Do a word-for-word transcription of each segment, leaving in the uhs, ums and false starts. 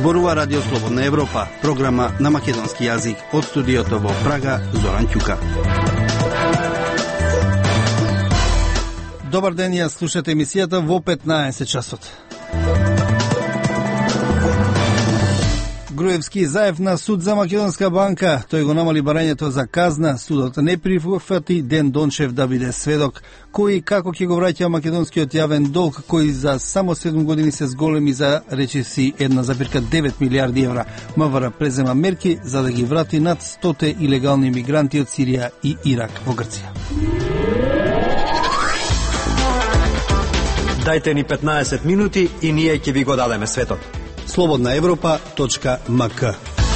Зборува Радио Слободна Европа, програма на македонски јазик од студиото во Прага, Зоран Ќука. Добар ден, ја слушате емисијата во петнаесет часот. Груевски заев на суд за Македонска банка. Тој го намали барањето за казна. Судот не прифати Ден Дончев да биде сведок. Кој и како ќе го враќа македонскиот јавен долг, кој за само седум години се зголеми за речиси една запирка девет милијарди евра. МВР презема мерки за да ги врати над сто илегални мигранти од Сирија и Ирак во Грција. Дајте ни петнаесет минути и ние ќе ви го дадеме светот. слободна европа точка ем ка.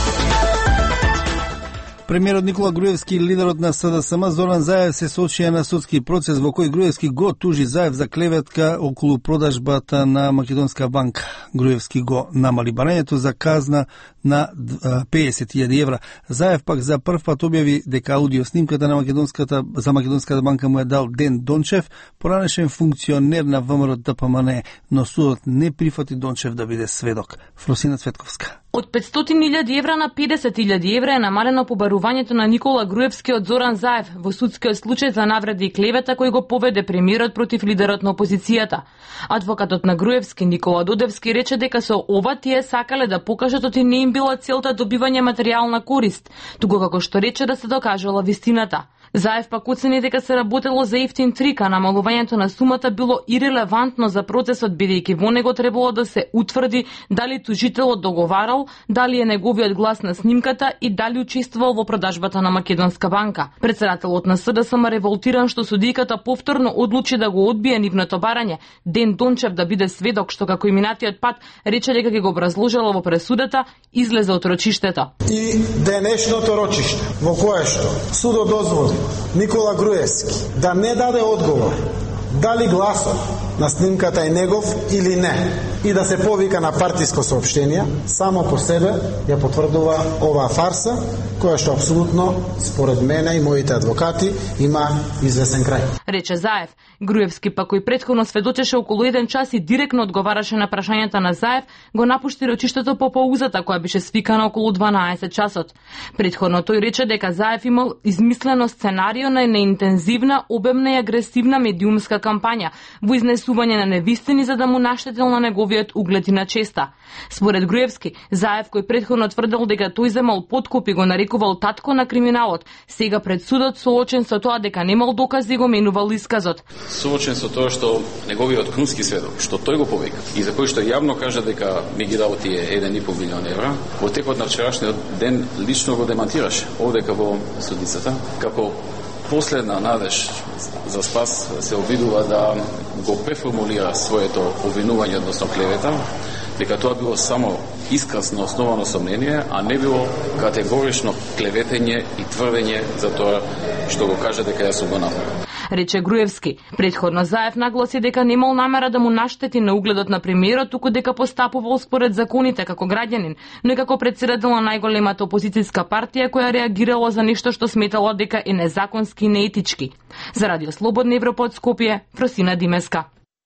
Премиерот Никола Груевски, лидерот на С Д С М Зоран Заев се соочија на судски процес во кој Груевски го тужи Заев за клеветка околу продажбата на Македонска банка. Груевски го намали барањето за казна на песет илјади евра. Заев пак за прв пат објави дека аудио снимката на Македонската за Македонската банка му е дал Ден Дончев, поранешен функционер на ВМРО Д П М Н, но судот не прифати Дончев да биде сведок. Фросина Цветковска. Од петстотини илјади евра на педесет илјади евра е намалено побарувањето на Никола Груевски од Зоран Заев во судскиот случај за навреди и клевета кој го поведе премиерот против лидерот на опозицијата. Адвокатот на Груевски Никола Додевски рече дека со ова тие сакале да покажат оти не им била целта добивање материјална корист, туку како што рече да се докажала вистината. Заев пак оцени дека се работело за ефтин трик, а намалувањето на сумата било ирелевантно за процесот, бидејќи во него требало да се утврди дали тужителот договарал, дали е неговиот глас на снимката и дали учествувал во продажбата на Македонска банка. Председателот на С Д С М револтиран што судиката повторно одлучи да го одбие нивното барање, Ден Дончев да биде сведок, што како и минатиот пат рече дека ќе го образложила во пресудата, излезе од рочиштето. И денешното рочиште во кое што судот дозволи Никола Груевски да не даде одговор дали гласот на снимката е негов или не и да се повика на партиско соопштение, само по себе ја потврдува оваа фарса, која што апсолутно, според мене и моите адвокати, има известен крај. Рече Заев. Груевски пак кој претходно сведочеше околу еден час и директно одговараше на прашањата на Заев, го напушти рочиштето по паузата која беше свикана околу дванаесет часот. Претходно тој рече дека Заев имал измислено сценарио на неинтензивна, обемна и агресивна медиумска кампања во изнесување на невистини за да му наштетил на неговиот углед и на честа. Според Груевски, Заев кој претходно тврдел дека тој земал подкуп и го нарекувал татко на криминалот, сега пред судот соочен со тоа дека немал докази го менувал исказот. Соочен со тоа што неговиот крунски сведок, што тој го повика и за кој што јавно кажа дека ми ги дал тие еден и пол милион евра, во текот на вчерашниот ден лично го демантираше овдека во судницата, како последна надеж за спас се обидува да го преформулира своето обвинување, односно клевета, дека тоа било само исказ на основано сомнение, а не било категорично клеветење и тврдење за тоа што го каже дека јас сум го направил. Рече Груевски. Претходно Заев нагласи дека немал намера да му наштети на угледот на премиерот, туку дека постапувал според законите како граѓанин, но и како председател на најголемата опозицијска партија која реагирала за нешто што сметала дека е незаконски и неетички. За Радио Слободна Европа од Скопје, Фросина Димеска.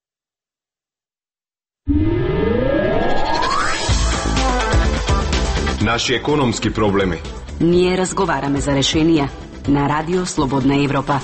Наши економски проблеми. Ние разговараме за решенија на Радио Слободна Европа.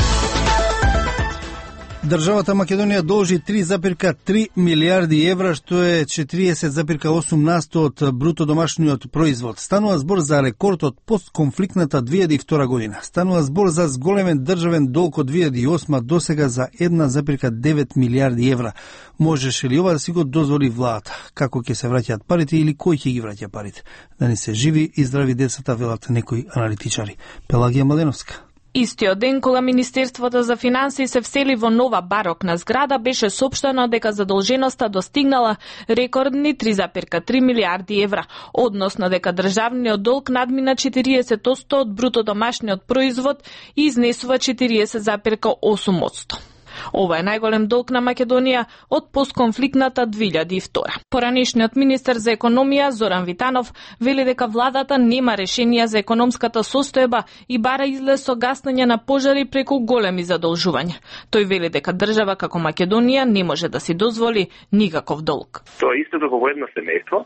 Државата Македонија должи три запирка три милијарди евра, што е четириесет запирка осум на сто од бруто домашниот производ. Станува збор за рекорд од постконфликтната две илјади и втора година. Станува збор за зголемен државен долг од две илјади и осма досега за една запирка девет милијарди евра. Можеше ли ова да си го дозволи владата? Како ќе се враќаат парите или кој ќе ги враќа парите? Да ни се живи и здрави децата, велат некои аналитичари. Пелагија Младеновска. Истиот ден кога Министерството за финансии се всели во нова барокна зграда, беше соопштено дека задолженоста достигнала рекордни три запирка три милијарди евра, односно дека државниот долг надмина четириесет одсто од бруто домашниот производ и изнесува четириесет запирка осум одсто. Ова е најголем долг на Македонија од постконфликтната две илјади и втора. Поранешниот министер за економија Зоран Витанов вели дека владата нема решенија за економската состојба и бара излез со гаснење на пожари преку големи задолжувања. Тој вели дека држава како Македонија не може да си дозволи никаков долг. Тоа исто како во едно семејство,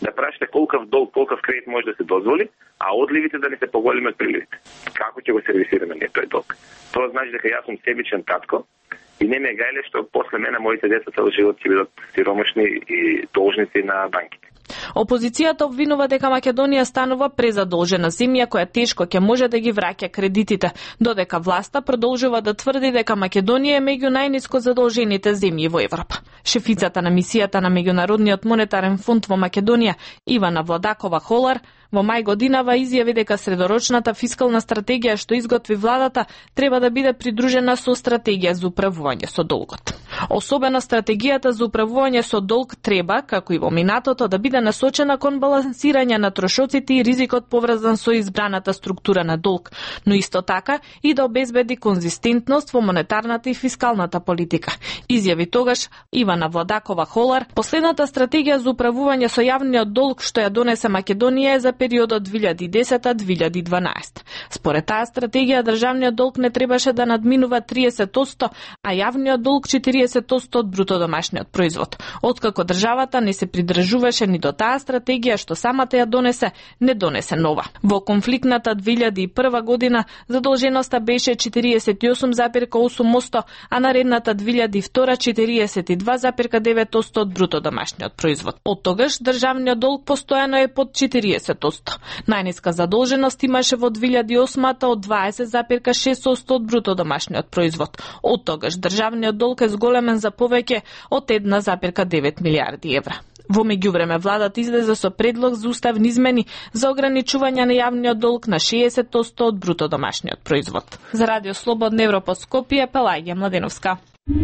да прашате колкав долг, колкав кредит може да се дозволи, а одливите да не се поголеми од приливите. Како ќе го сервисираме ние тој долг? Тоа значи дека јас сум себичен татко и не ме е гајле што после мене моите деца цел живот ќе бидат сиромашни и должници на банките. Опозицијата обвинува дека Македонија станува презадолжена земја која тешко ќе може да ги враќа кредитите, додека власта продолжува да тврди дека Македонија е меѓу најниско задолжените земји во Европа. Шефицата на мисијата на Меѓународниот монетарен фонд во Македонија, Ивана Владакова Холар, во мај годинава изјави дека средорочната фискална стратегија што изготви владата треба да биде придружена со стратегија за управување со долгот. Особено стратегијата за управување со долг треба, како и во минатото, да биде насочена кон балансирање на трошоците и ризикот поврзан со избраната структура на долг, но исто така и да обезбеди конзистентност во монетарната и фискалната политика. Изјави тогаш Ивана Владакова Холар, последната стратегија за управување со јавниот долг што ја донесе Македонија е за периодот две илјади и десета до две илјади и дванаесета. Според таа стратегија државниот долг не требаше да надминува триесет одсто, а јавниот долг четириесет одсто од бруто домашниот производ. Откако државата не се придржуваше ни до таа стратегија што самата ја донесе, не донесе нова. Во конфликтната две илјади и прва година задолженоста беше четириесет и осум зарез и осум одсто, а наредната две илјади и втора четириесет и два зарез и девет одсто од бруто домашниот производ. Од тогаш државниот долг постојано е под четириесет одсто. Најниска задолженост имаше во две илјади и осма од дваесет зарез и шест одсто од бруто домашниот производ. Од тогаш државниот долг е зголемен за повеќе од една зарез и девет милијарди евра. Во меѓувреме владата излезе со предлог за уставни измени за ограничување на јавниот долг на шеесет одсто од бруто домашниот производ. За Радио Слободна Европа Скопје, Пелагија Младеновска.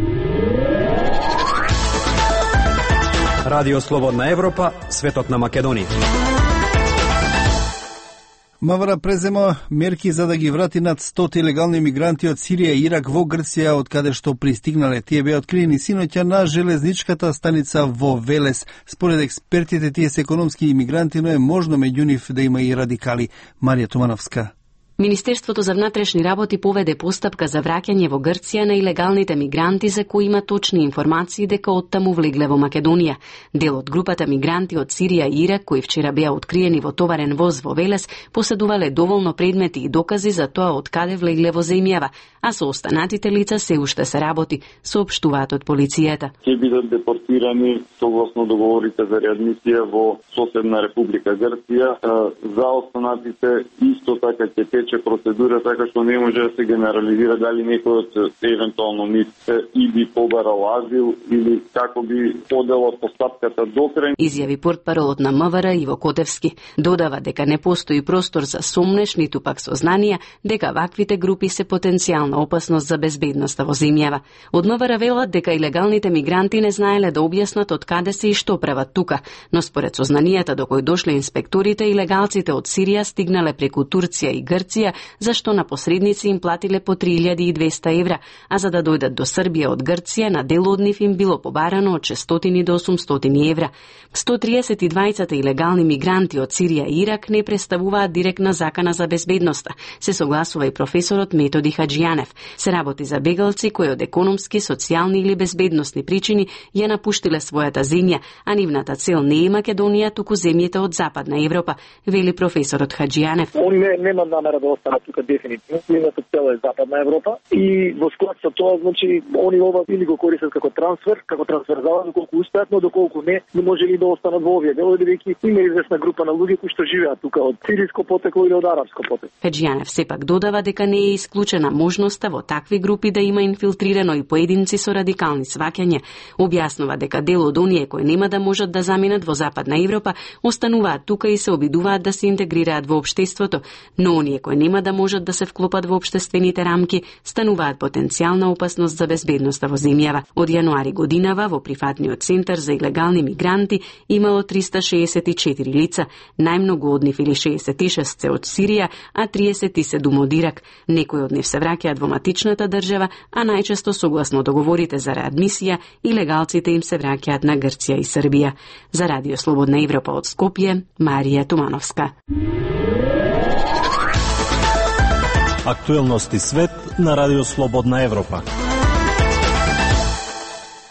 Радио Слободна Европа, светот на Македонија. МВР презема мерки за да ги врати над сто илегални мигранти од Сирија и Ирак во Грција, од каде што пристигнале. Тие беа откриени синоќа на железничката станица во Велес. Според експертите, тие се економски имигранти, но е можно меѓу нив да има и радикали. Марија Тумановска. Министерството за внатрешни работи поведе постапка за враќање во Грција на илегалните мигранти за кои има точни информации дека оттаму влегле во Македонија. Дел од групата мигранти од Сирија и Ирак, кои вчера беа откриени во товарен воз во Велес, поседувале доволно предмети и докази за тоа од каде влегле во земјава, а со останатите лица се уште се работи, соопштуваат од полицијата. Ќе бидат депортирани согласно договорите за реадмисија во соседна Република Грција. За останатите исто така ќе тече процедура, така што не може да се генерализира дали некој од евентуално нив и би побарал азил или како би подело постапката до крај. Изјави портпаролот на МВР Иво Котевски. Додава дека не постои простор за сомнеш, ниту пак сознанија дека ваквите групи се потенцијална опасност за безбедноста во земјава. Од МВР велат дека илегалните мигранти не знаеле да објаснат од каде се и што прават тука, но според сознанијата до кои дошле инспекторите, илегалците од Сирија стигнале преку Турција и Грција, зашто на посредници им платиле по три илјади и двесте евра, а за да дојдат до Србија од Грција, на дел од нив им било побарано од шестстотини до осумстотини евра. сто триесет и двајцата илегални мигранти од Сирија и Ирак не представуваат директна закана за безбедноста, се согласува и професорот Методи Хаджијанев. Се работи за бегалци кои од економски, социјални или безбедносни причини ја напуштиле својата земја, а нивната цел не е Македонија, туку земјите од Западна Европа, вели професорот Хаджијанев. Они не, нема намера да останат тука дефинитивно. Нивната цел е Западна Европа и во склад со тоа, значи, они ова или го користат како трансфер, како трансферзала, доколку успеат, но доколку не, не може ли да останат во овие делови, бидејќи има известна група на луѓе кои што живеат тука од сириско потекло или од арапско потекло. Хаджијанев сепак додава дека не е исклучена можноста во такви групи да има инфилтрирано и поединци со радикални сваќања. Објаснува дека дел од оние кои нема да можат да заминат во Западна Европа остануваат тука и се обидуваат да се интегрираат во општеството, но оние кои нема да можат да се вклопат во општествените рамки стануваат потенцијална опасност за безбедноста во земјава. Од јануари годинава во прифатниот центар за илегални мигранти имало триста шеесет и четири лица, најмногу од нив или шеесет и шест се од Сирија, а триесет и седум од Ирак. Некои од нив се враќаат во матичната држава, а најчесто согласно договорите за реадмисија, илегалците им се враќаат на Грција и Србија. За Радио Слободна Европа од Скопје, Марија Тумановска. Актуелности свет на Радио Слободна Европа.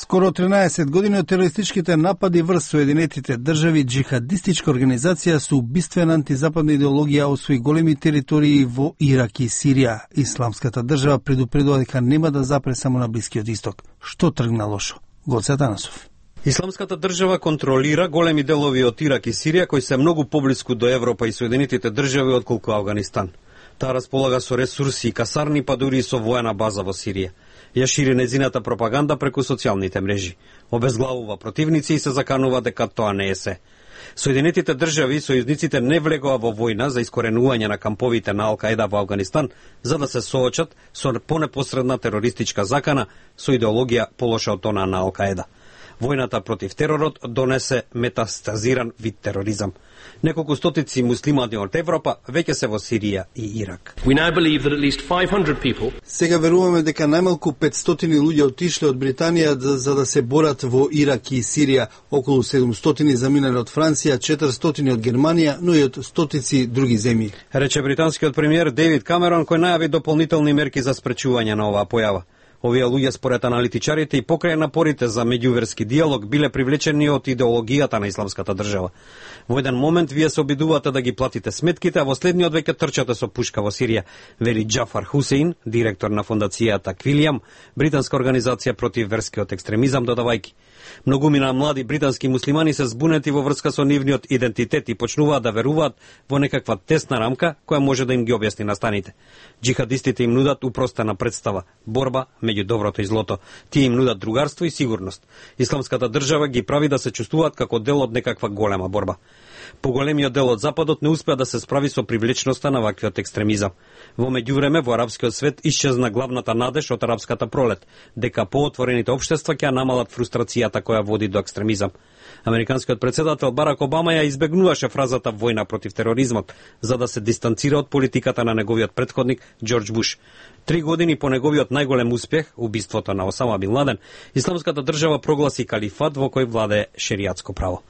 Скоро тринаесет години од терористичките напади врз Соединетите држави, джихадистичка организација со убиствена антизападна идеологија освои големи територии во Ирак и Сирија. Исламската држава предупредува дека нема да запре само на Блискиот исток. Што тргна лошо? Гоце Атанасов. Исламската држава контролира големи делови од Ирак и Сирија кои се многу поблиску до Европа и Соединетите држави отколку Авганистан. Таа располага со ресурси и касарни, па дури и со воена база во Сирија. Ја шири незината пропаганда преку социјалните мрежи. Обезглавува противници и се заканува дека тоа не е се. Соединетите држави и сојузниците не влегоа во војна за искоренување на камповите на Ал-Каеда во Авганистан за да се соочат со понепосредна терористичка закана со идеологија полоша од онаа на Ал-Каеда. Војната против теророт донесе метастазиран вид тероризам. Неколку стотици муслимани од Европа веќе се во Сирија и Ирак. We now believe that at least five hundred people... Сега веруваме дека најмалку петстотини луѓе отишле од Британија за да се борат во Ирак и Сирија. Околу седумстотини заминале од Франција, четиристотини од Германија, но и од стотици други земји. Рече британскиот премиер Дейвид Камерон, кој најави дополнителни мерки за спречување на оваа појава. Овие луѓе според аналитичарите и покрај напорите за меѓуверски диалог биле привлечени од идеологијата на исламската држава. Во еден момент вие се обидувате да ги платите сметките, а во следниот веќе трчате со пушка во Сирија, вели Џафар Хусеин, директор на фондацијата Квилијам, британска организација против верскиот екстремизам, додавајки: многумина млади британски муслимани се збунети во врска со нивниот идентитет и почнуваат да веруваат во некаква тесна рамка која може да им ги објасни настаните. Джихадистите им нудат упростена представа, борба меѓу доброто и злото. Тие им нудат другарство и сигурност. Исламската држава ги прави да се чувствуваат како дел од некаква голема борба. Поголемиот дел од Западот не успеа да се справи со привлечноста на ваквиот екстремизам. Во меѓувреме во арапскиот свет исчезна главната надеж од арапската пролет, дека поотворените општества ќе намалат фрустрацијата која води до екстремизам. Американскиот председател Барак Обама ја избегнуваше фразата војна против тероризмот, за да се дистанцира од политиката на неговиот претходник Џорџ Буш. Три години по неговиот најголем успех, убиството на Осама Бин Ладен, Исламската држава прогласи калифат во кој владее шеријатско право.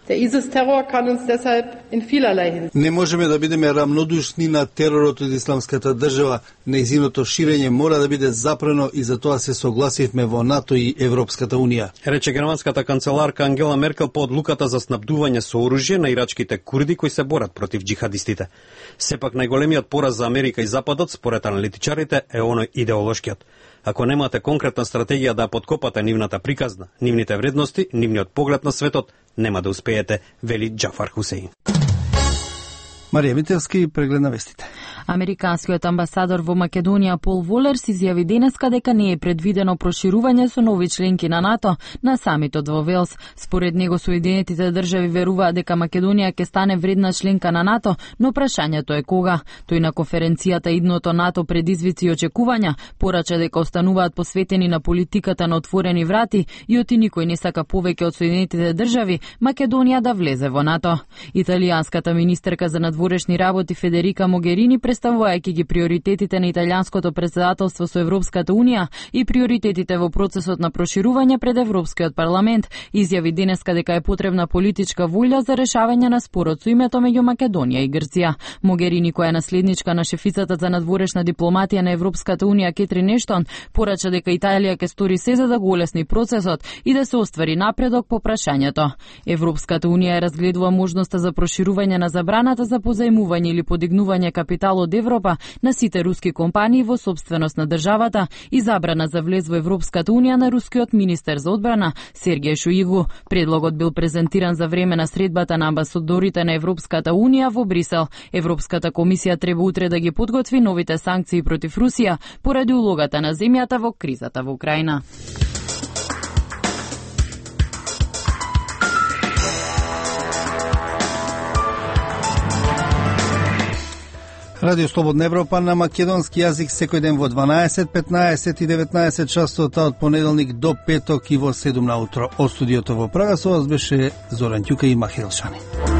Не можеме да бидеме рамнодушни на теророт од Исламската држава. Нејзиното ширење мора да биде запрено и за тоа се согласивме во НАТО и Европската унија. Рече германската канцеларка Ангела Меркел по одлуката за снабдување со оружје на ирачките курди кои се борат против джихадистите. Сепак најголемиот пораз за Америка и Западот, според аналитичарите, е оној идеолошкиот. Ако немате конкретна стратегија да подкопате нивната приказна, нивните вредности, нивниот поглед на светот, нема да успеете, вели Џафар Хусеин. Марија Митевски, преглед на вестите. Американскиот амбасадор во Македонија Пол Волерс изјави денеска дека не е предвидено проширување со нови членки на НАТО на самитот во Велс. Според него Соединетите држави веруваат дека Македонија ќе стане вредна членка на НАТО, но прашањето е кога. Тој на конференцијата идното НАТО предизвици и очекувања порача дека остануваат посветени на политиката на отворени врати и оти никој не сака повеќе од Соединетите држави Македонија да влезе во НАТО. Италијанската министерка за надворешни работи Федерика Могерини, представувајќи ги приоритетите на италијанското претседателство со Европската унија и приоритетите во процесот на проширување пред Европскиот парламент, изјави денеска дека е потребна политичка волја за решавање на спорот со името меѓу Македонија и Грција. Могерини, која е наследничка на шефицата за надворешна дипломатија на Европската унија Кетрин Ештон, порача дека Италија ќе стори се за да го олесни процесот и да се оствари напредок по прашањето. Европската унија разгледува можноста за проширување на забраната за позајмување или подигнување капитал од Европа на сите руски компании во собственост на државата и забрана за влез во Европската унија на рускиот министер за одбрана Сергеј Шоигу. Предлогот бил презентиран за време на средбата на амбасадорите на Европската унија во Брисел. Европската комисија треба утре да ги подготви новите санкции против Русија поради улогата на земјата во кризата во Украина. Радио Слободна Европа на македонски јазик секој ден во дванаесет, петнаесет и деветнаесет часот од понеделник до петок и во седум наутро. Од студиото во Прага со вас беше Зоран Ќука и Махи Елшани.